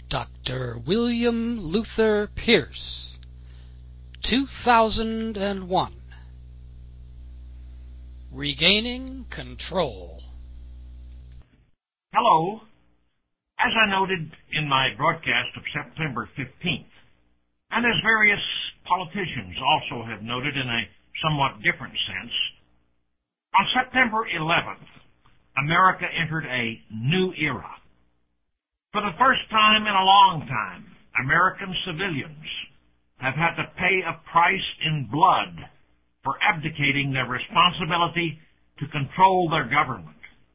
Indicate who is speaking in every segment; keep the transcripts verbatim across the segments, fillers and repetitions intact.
Speaker 1: Doctor William Luther Pierce, two thousand one. Regaining Control.
Speaker 2: Hello. As I noted in my broadcast of September fifteenth, and as various politicians also have noted in a somewhat different sense, on September eleventh, America entered a new era. For the first time in a long time, American civilians have had to pay a price in blood for abdicating their responsibility to control their government.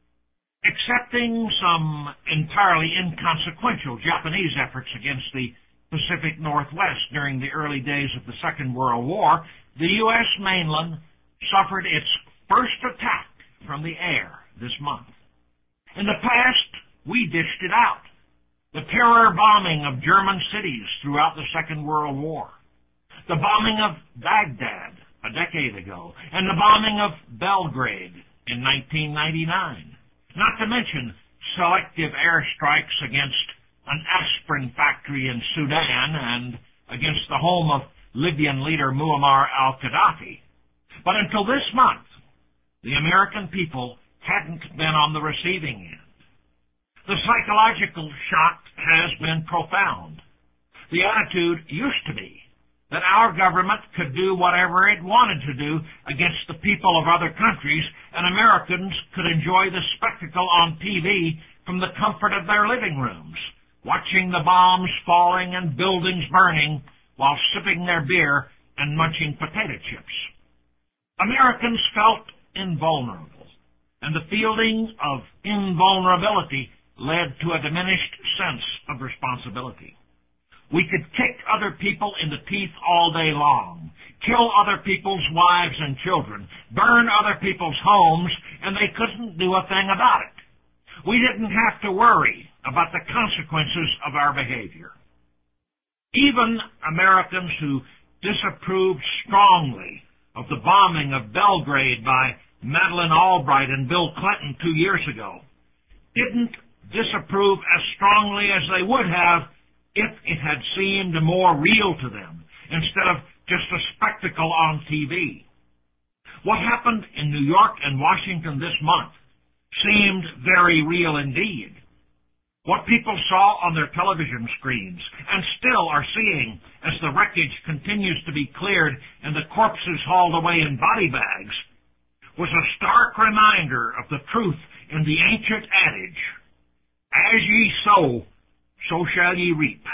Speaker 2: Accepting some entirely inconsequential Japanese efforts against the Pacific Northwest during the early days of the Second World War, the U S mainland suffered its first attack from the air this month. In the past, we dished it out. The terror bombing of German cities throughout the Second World War, the bombing of Baghdad a decade ago, and the bombing of Belgrade in nineteen ninety-nine, not to mention selective airstrikes against an aspirin factory in Sudan and against the home of Libyan leader Muammar al-Gaddafi. But until this month, the American people hadn't been on the receiving end. The psychological shock has been profound. The attitude used to be that our government could do whatever it wanted to do against the people of other countries, and Americans could enjoy the spectacle on T V from the comfort of their living rooms, watching the bombs falling and buildings burning while sipping their beer and munching potato chips. Americans felt invulnerable, and the feeling of invulnerability led to a diminished sense of responsibility. We could kick other people in the teeth all day long, kill other people's wives and children, burn other people's homes, and they couldn't do a thing about it. We didn't have to worry about the consequences of our behavior. Even Americans who disapproved strongly of the bombing of Belgrade by Madeleine Albright and Bill Clinton two years ago didn't disapprove as strongly as they would have if it had seemed more real to them instead of just a spectacle on T V. What happened in New York and Washington this month seemed very real indeed. What people saw on their television screens and still are seeing as the wreckage continues to be cleared and the corpses hauled away in body bags was a stark reminder of the truth in the ancient adage, "As ye sow, so shall ye reap."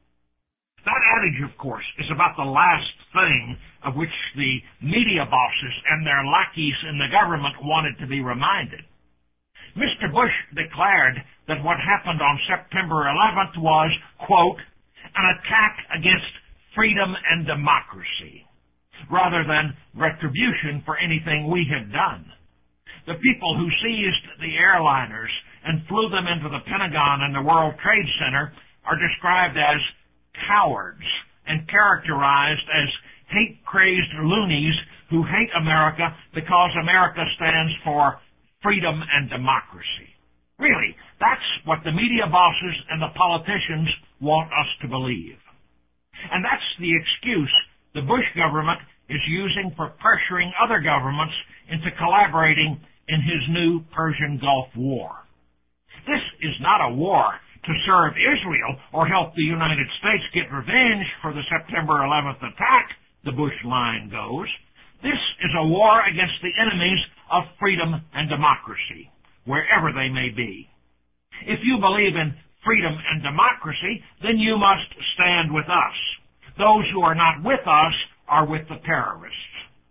Speaker 2: That adage, of course, is about the last thing of which the media bosses and their lackeys in the government wanted to be reminded. Mister Bush declared that what happened on September eleventh was, quote, an attack against freedom and democracy, rather than retribution for anything we had done. The people who seized the airliners and flew them into the Pentagon and the World Trade Center are described as cowards and characterized as hate-crazed loonies who hate America because America stands for freedom and democracy. Really, that's what the media bosses and the politicians want us to believe. And that's the excuse the Bush government is using for pressuring other governments into collaborating in his new Persian Gulf War. This is not a war to serve Israel or help the United States get revenge for the September eleventh attack, the Bush line goes. This is a war against the enemies of freedom and democracy, wherever they may be. If you believe in freedom and democracy, then you must stand with us. Those who are not with us are with the terrorists.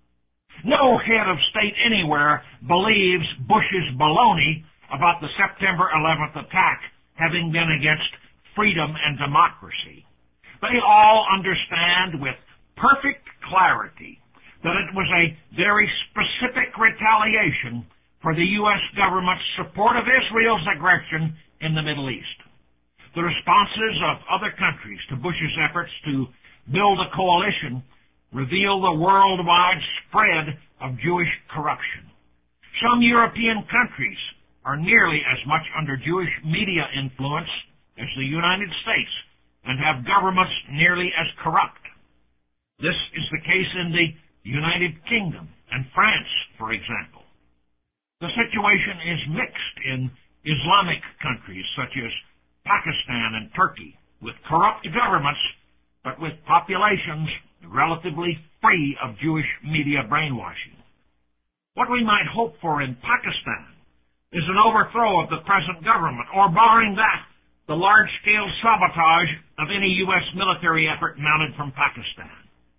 Speaker 2: No head of state anywhere believes Bush's baloney about the September eleventh attack having been against freedom and democracy. They all understand with perfect clarity that it was a very specific retaliation for the U S government's support of Israel's aggression in the Middle East. The responses of other countries to Bush's efforts to build a coalition reveal the worldwide spread of Jewish corruption. Some European countries are nearly as much under Jewish media influence as the United States and have governments nearly as corrupt. This is the case in the United Kingdom and France, for example. The situation is mixed in Islamic countries such as Pakistan and Turkey, with corrupt governments, but with populations relatively free of Jewish media brainwashing. What we might hope for in Pakistan is an overthrow of the present government, or barring that, the large-scale sabotage of any U S military effort mounted from Pakistan.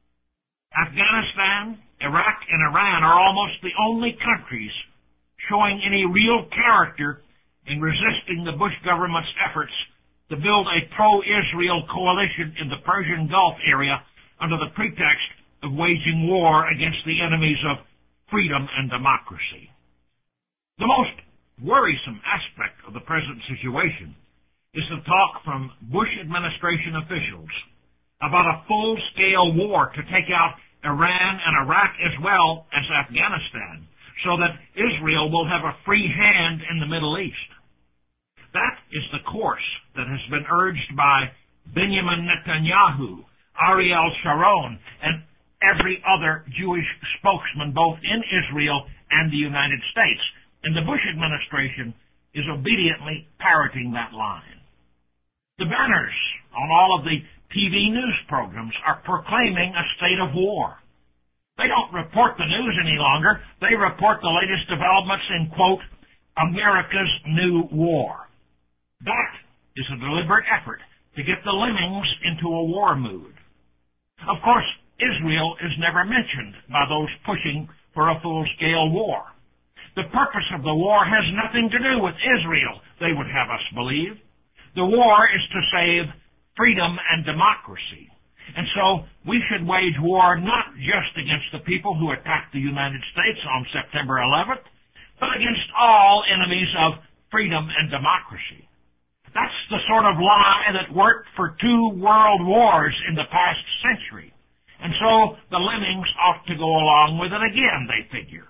Speaker 2: Afghanistan, Iraq, and Iran are almost the only countries showing any real character in resisting the Bush government's efforts to build a pro-Israel coalition in the Persian Gulf area under the pretext of waging war against the enemies of freedom and democracy. The most worrisome aspect of the present situation is the talk from Bush administration officials about a full-scale war to take out Iran and Iraq as well as Afghanistan, so that Israel will have a free hand in the Middle East. That is the course that has been urged by Benjamin Netanyahu, Ariel Sharon, and every other Jewish spokesman both in Israel and the United States, and the Bush administration is obediently parroting that line. The banners on all of the T V news programs are proclaiming a state of war. They don't report the news any longer. They report the latest developments in, quote, America's new war. That is a deliberate effort to get the lemmings into a war mood. Of course, Israel is never mentioned by those pushing for a full-scale war. The purpose of the war has nothing to do with Israel, they would have us believe. The war is to save freedom and democracy. And so we should wage war not just against the people who attacked the United States on September eleventh, but against all enemies of freedom and democracy. That's the sort of lie that worked for two world wars in the past century. And so the lemmings ought to go along with it again, they figure.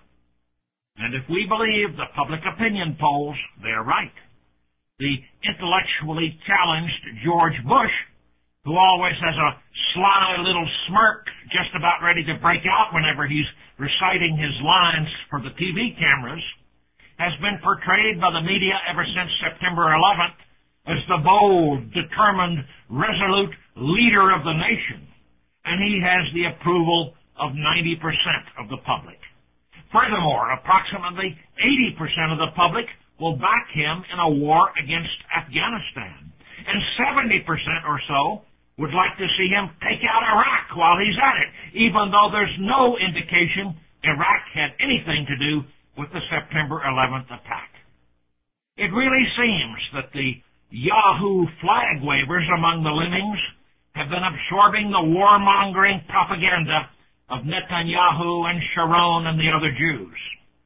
Speaker 2: And if we believe the public opinion polls, they're right. The intellectually challenged George Bush, who always has a sly little smirk just about ready to break out whenever he's reciting his lines for the T V cameras, has been portrayed by the media ever since September eleventh as the bold, determined, resolute leader of the nation, and he has the approval of ninety percent of the public. Furthermore, approximately eighty percent of the public will back him in a war against Afghanistan, and seventy percent or so would like to see him take out Iraq while he's at it, even though there's no indication Iraq had anything to do with the September eleventh attack. It really seems that the Yahoo flag wavers among the lemmings have been absorbing the warmongering propaganda of Netanyahu and Sharon and the other Jews.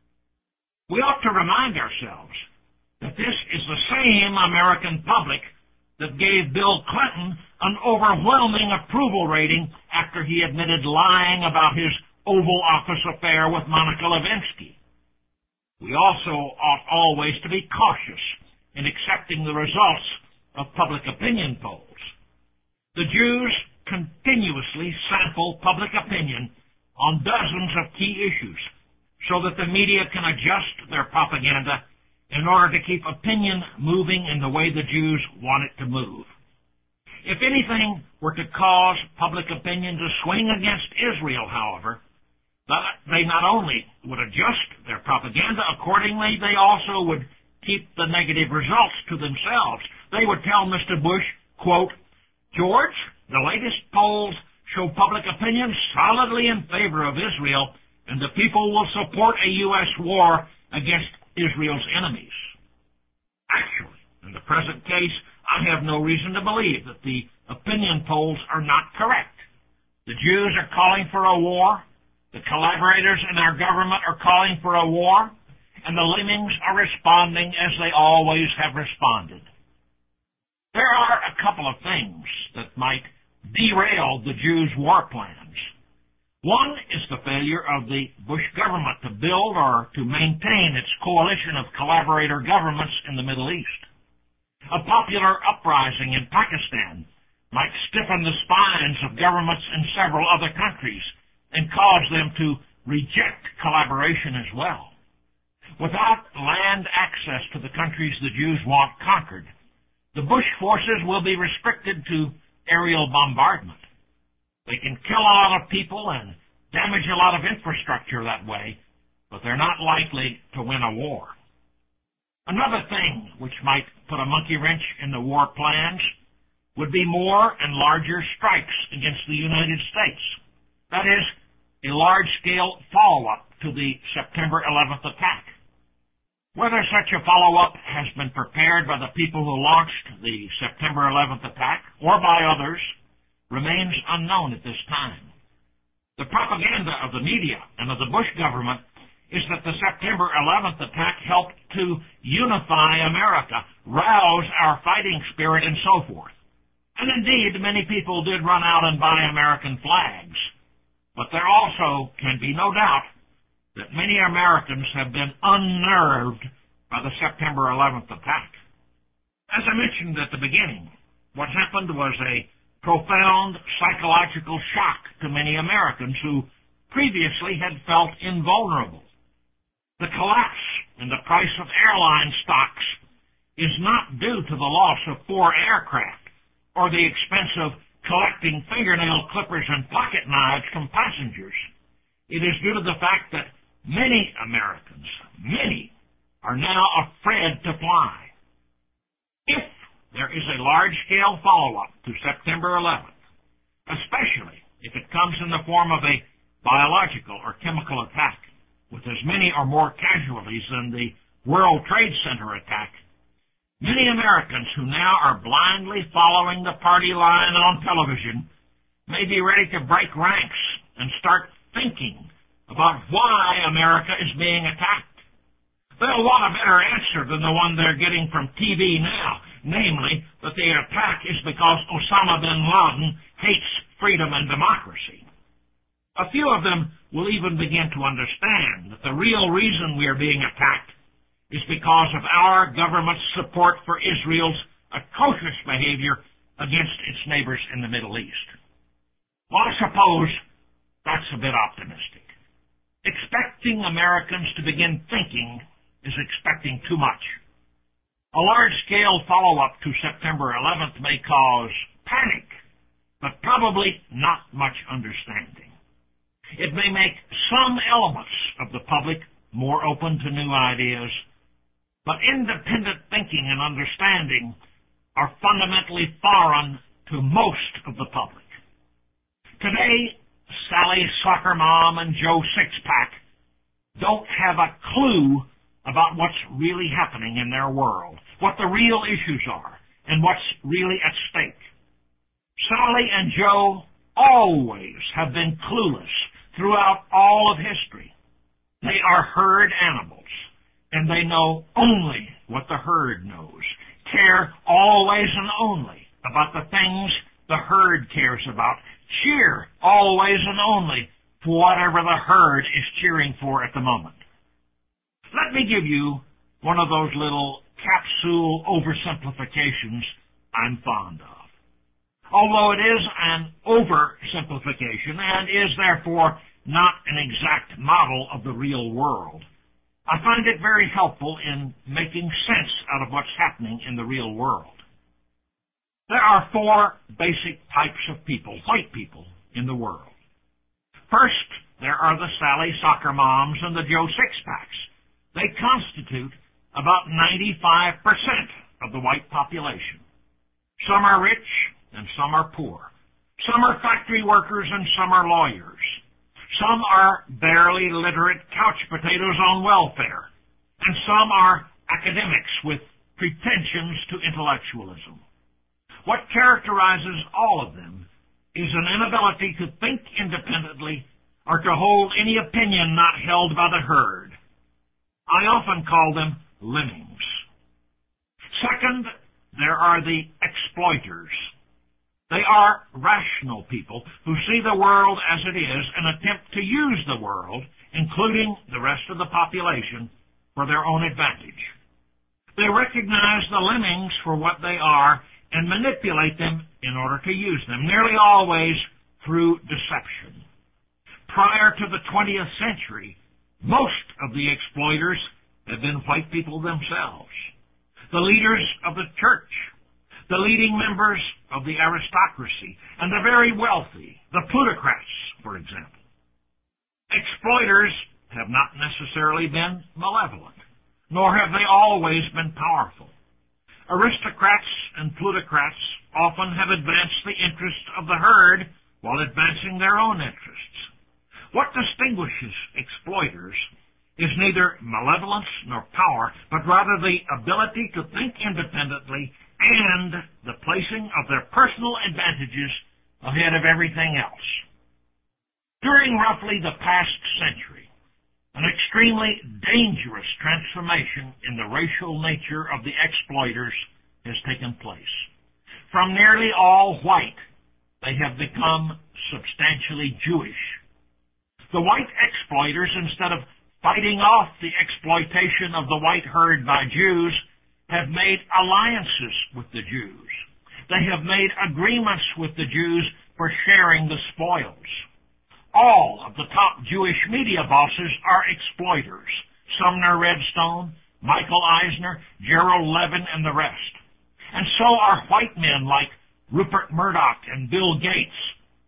Speaker 2: We ought to remind ourselves that this is the same American public that gave Bill Clinton an overwhelming approval rating after he admitted lying about his Oval Office affair with Monica Lewinsky. We also ought always to be cautious in accepting the results of public opinion polls. The Jews continuously sample public opinion on dozens of key issues so that the media can adjust their propaganda in order to keep opinion moving in the way the Jews want it to move. If anything were to cause public opinion to swing against Israel, however, they not only would adjust their propaganda accordingly, they also would keep the negative results to themselves. They would tell Mister Bush, quote, George, the latest polls show public opinion solidly in favor of Israel, and the people will support a U S war against Israel's enemies. Actually, in the present case, I have no reason to believe that the opinion polls are not correct. The Jews are calling for a war, the collaborators in our government are calling for a war, and the lemmings are responding as they always have responded. There are a couple of things that might derail the Jews' war plans. One is the failure of the Bush government to build or to maintain its coalition of collaborator governments in the Middle East. A popular uprising in Pakistan might stiffen the spines of governments in several other countries and cause them to reject collaboration as well. Without land access to the countries the Jews want conquered, the Bush forces will be restricted to aerial bombardment. They can kill a lot of people and damage a lot of infrastructure that way, but they're not likely to win a war. Another thing which might put a monkey wrench in the war plans would be more and larger strikes against the United States. That is, a large-scale follow-up to the September eleventh attack. Whether such a follow-up has been prepared by the people who launched the September eleventh attack or by others remains unknown at this time. The propaganda of the media and of the Bush government is that the September eleventh attack helped to unify America, rouse our fighting spirit, and so forth. And indeed, many people did run out and buy American flags. But there also can be no doubt that many Americans have been unnerved by the September eleventh attack. As I mentioned at the beginning, what happened was a profound psychological shock to many Americans who previously had felt invulnerable. The collapse in the price of airline stocks is not due to the loss of four aircraft or the expense of collecting fingernail clippers and pocket knives from passengers. It is due to the fact that many Americans, many, are now afraid to fly. If there is a large-scale follow-up to September eleventh, especially if it comes in the form of a biological or chemical attack, with as many or more casualties than the World Trade Center attack, many Americans who now are blindly following the party line on television may be ready to break ranks and start thinking about why America is being attacked. They'll want a better answer than the one they're getting from T V now, namely that the attack is because Osama bin Laden hates freedom and democracy. A few of them will even begin to understand that the real reason we are being attacked is because of our government's support for Israel's atrocious behavior against its neighbors in the Middle East. Well, I suppose that's a bit optimistic. Expecting Americans to begin thinking is expecting too much. A large-scale follow-up to September eleventh may cause panic, but probably not much understanding. It may make some elements of the public more open to new ideas, but independent thinking and understanding are fundamentally foreign to most of the public. Today, Sally Soccer Mom and Joe Sixpack don't have a clue about what's really happening in their world, what the real issues are, and what's really at stake. Sally and Joe always have been clueless throughout all of history. They are herd animals, and they know only what the herd knows, care always and only about the things the herd cares about, cheer always and only for whatever the herd is cheering for at the moment. Let me give you one of those little capsule oversimplifications I'm fond of. Although it is an oversimplification and is therefore not an exact model of the real world, I find it very helpful in making sense out of what's happening in the real world. There are four basic types of people, white people, in the world. First, there are the Sally Soccer Moms and the Joe Sixpacks. They constitute about ninety-five percent of the white population. Some are rich and some are poor. Some are factory workers and some are lawyers. Some are barely literate couch potatoes on welfare, and some are academics with pretensions to intellectualism. What characterizes all of them is an inability to think independently or to hold any opinion not held by the herd. I often call them lemmings. Second, there are the exploiters. They are rational people who see the world as it is and attempt to use the world, including the rest of the population, for their own advantage. They recognize the lemmings for what they are and manipulate them in order to use them, nearly always through deception. Prior to the twentieth century, most of the exploiters have been white people themselves. The leaders of the church, the leading members of the aristocracy, and the very wealthy, the plutocrats, for example. Exploiters have not necessarily been malevolent, nor have they always been powerful. Aristocrats and plutocrats often have advanced the interests of the herd while advancing their own interests. What distinguishes exploiters is neither malevolence nor power, but rather the ability to think independently and the placing of their personal advantages ahead of everything else. During roughly the past century, an extremely dangerous transformation in the racial nature of the exploiters has taken place. From nearly all white, they have become substantially Jewish. The white exploiters, instead of fighting off the exploitation of the white herd by Jews, have made alliances with the Jews. They have made agreements with the Jews for sharing the spoils. All of the top Jewish media bosses are exploiters. Sumner Redstone, Michael Eisner, Gerald Levin, and the rest. And so are white men like Rupert Murdoch and Bill Gates.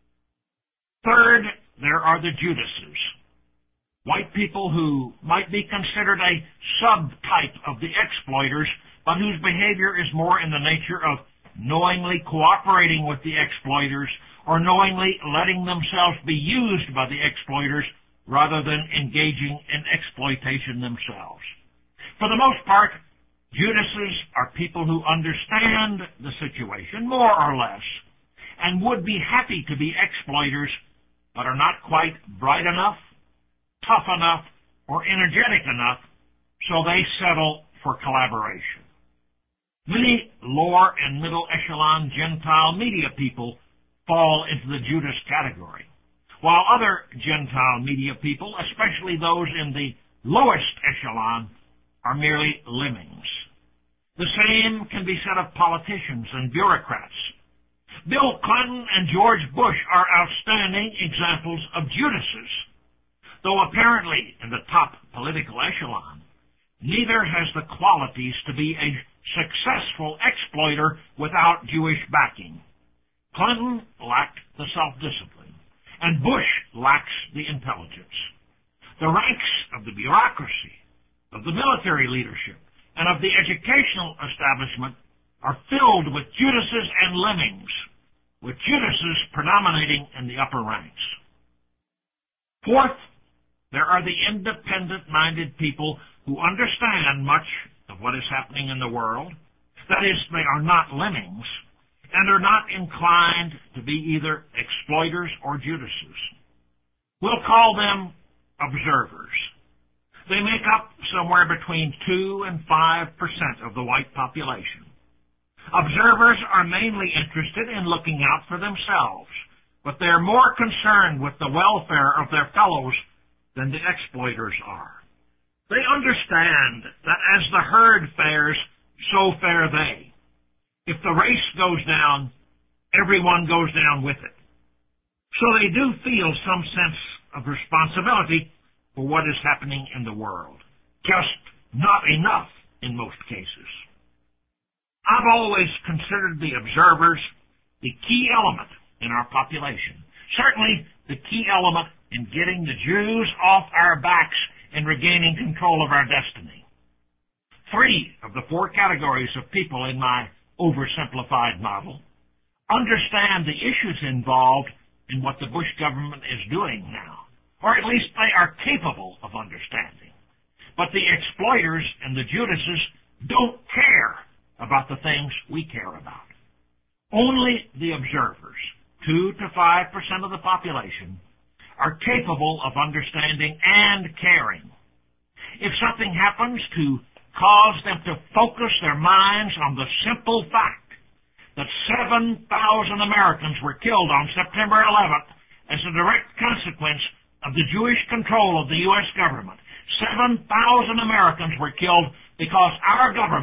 Speaker 2: Third, there are the Judases. White people who might be considered a subtype of the exploiters, but whose behavior is more in the nature of knowingly cooperating with the exploiters or knowingly letting themselves be used by the exploiters rather than engaging in exploitation themselves. For the most part, Judases are people who understand the situation, more or less, and would be happy to be exploiters, but are not quite bright enough, tough enough, or energetic enough, so they settle for collaboration. Many lower and middle echelon Gentile media people fall into the Judas category, while other Gentile media people, especially those in the lowest echelon, are merely lemmings. The same can be said of politicians and bureaucrats. Bill Clinton and George Bush are outstanding examples of Judases, though apparently in the top political echelon, neither has the qualities to be a successful exploiter without Jewish backing. Clinton lacked the self-discipline, and Bush lacks the intelligence. The ranks of the bureaucracy, of the military leadership, and of the educational establishment are filled with Judases and lemmings, with Judases predominating in the upper ranks. Fourth, there are the independent-minded people who understand much of what is happening in the world. That is, they are not lemmings, and are not inclined to be either exploiters or Judases. We'll call them observers. They make up somewhere between two and five percent of the white population. Observers are mainly interested in looking out for themselves, but they're more concerned with the welfare of their fellows than the exploiters are. They understand that as the herd fares, so fare they. If the race goes down, everyone goes down with it. So they do feel some sense of responsibility for what is happening in the world. Just not enough in most cases. I've always considered the observers the key element in our population. Certainly the key element in getting the Jews off our backs and regaining control of our destiny. Three of the four categories of people in my oversimplified model understand the issues involved in what the Bush government is doing now, or at least they are capable of understanding. But the exploiters and the Judases don't care about the things we care about. Only the observers, two to five percent of the population, are capable of understanding and caring. If something happens to cause them to focus their minds on the simple fact that seven thousand Americans were killed on September eleventh as a direct consequence of the Jewish control of the U S government. seven thousand Americans were killed because our government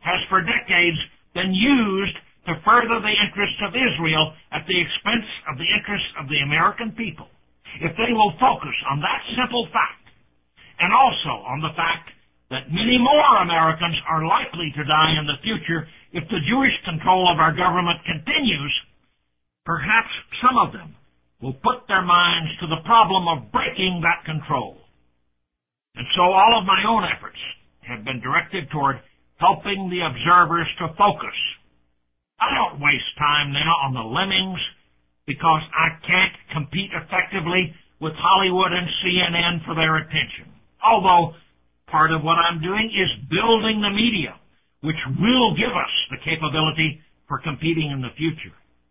Speaker 2: has for decades been used to further the interests of Israel at the expense of the interests of the American people, if they will focus on that simple fact, and also on the fact that many more Americans are likely to die in the future if the Jewish control of our government continues, perhaps some of them will put their minds to the problem of breaking that control. And so all of my own efforts have been directed toward helping the observers to focus. I don't waste time now on the lemmings because I can't compete effectively with Hollywood and C N N for their attention. Although part of what I'm doing is building the media, which will give us the capability for competing in the future.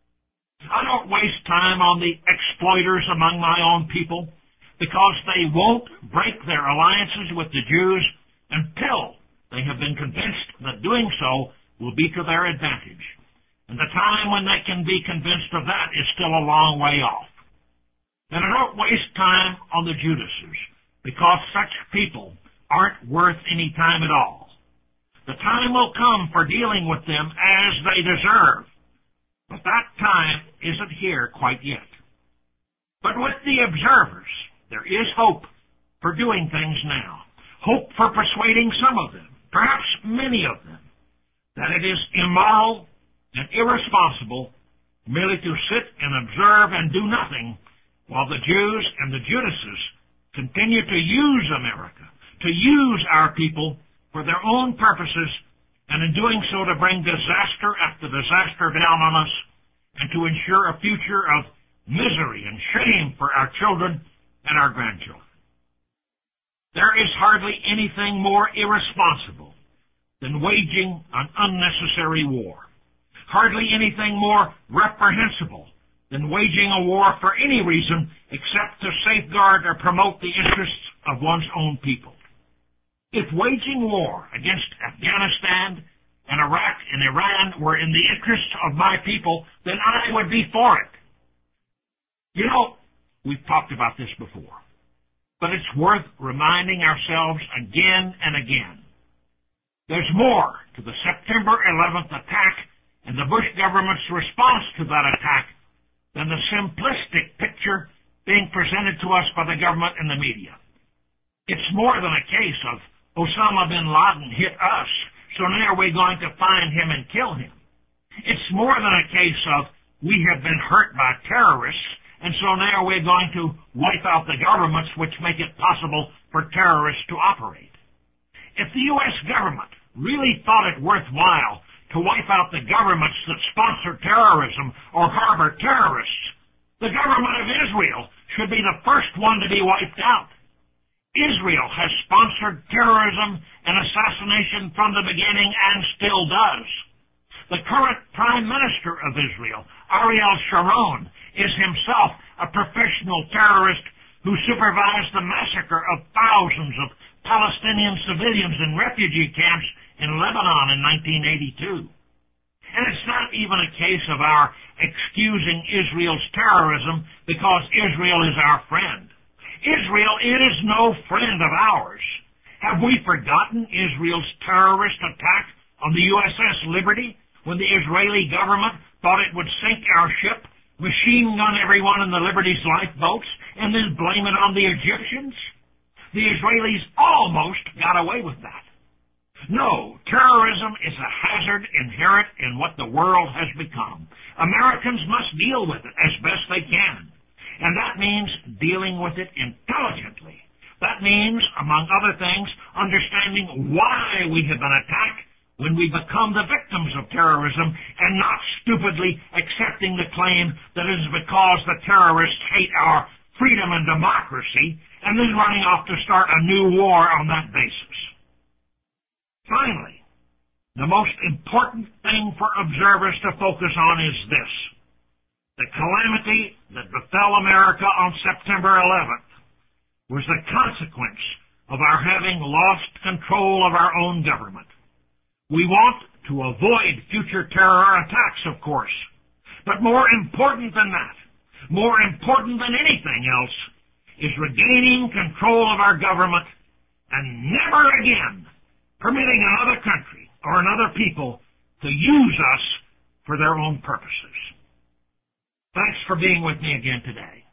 Speaker 2: I don't waste time on the exploiters among my own people because they won't break their alliances with the Jews until they have been convinced that doing so will be to their advantage. And the time when they can be convinced of that is still a long way off. And I don't waste time on the Judases, because such people aren't worth any time at all. The time will come for dealing with them as they deserve, but that time isn't here quite yet. But with the observers, there is hope for doing things now. Hope for persuading some of them, perhaps many of them, that it is immoral and irresponsible merely to sit and observe and do nothing while the Jews and the Judases continue to use America, to use our people for their own purposes, and in doing so to bring disaster after disaster down on us, and to ensure a future of misery and shame for our children and our grandchildren. There is hardly anything more irresponsible than waging an unnecessary war. Hardly anything more reprehensible than waging a war for any reason except to safeguard or promote the interests of one's own people. If waging war against Afghanistan and Iraq and Iran were in the interests of my people, then I would be for it. You know, we've talked about this before, but it's worth reminding ourselves again and again. There's more to the September eleventh attack and the Bush government's response to that attack than the simplistic picture being presented to us by the government and the media. It's more than a case of Osama bin Laden hit us, so now we're going to find him and kill him. It's more than a case of we have been hurt by terrorists, and so now we're going to wipe out the governments which make it possible for terrorists to operate. If the U S government really thought it worthwhile to wipe out the governments that sponsor terrorism or harbor terrorists, the government of Israel should be the first one to be wiped out. Israel has sponsored terrorism and assassination from the beginning and still does. The current Prime Minister of Israel, Ariel Sharon, is himself a professional terrorist who supervised the massacre of thousands of Palestinian civilians in refugee camps in Lebanon in nineteen eighty-two. And it's not even a case of our excusing Israel's terrorism because Israel is our friend. Israel is no friend of ours. Have we forgotten Israel's terrorist attack on the U S S Liberty when the Israeli government thought it would sink our ship, machine gun everyone in the Liberty's lifeboats, and then blame it on the Egyptians? The Israelis almost got away with that. No, terrorism is a hazard inherent in what the world has become. Americans must deal with it as best they can. And that means dealing with it intelligently. That means, among other things, understanding why we have been attacked when we become the victims of terrorism and not stupidly accepting the claim that it is because the terrorists hate our freedom and democracy and then running off to start a new war on that basis. Finally, the most important thing for observers to focus on is this. The calamity that befell America on September eleventh was the consequence of our having lost control of our own government. We want to avoid future terror attacks, of course. But more important than that, more important than anything else, is regaining control of our government and never again permitting another country, or in other people to use us for their own purposes. Thanks for being with me again today.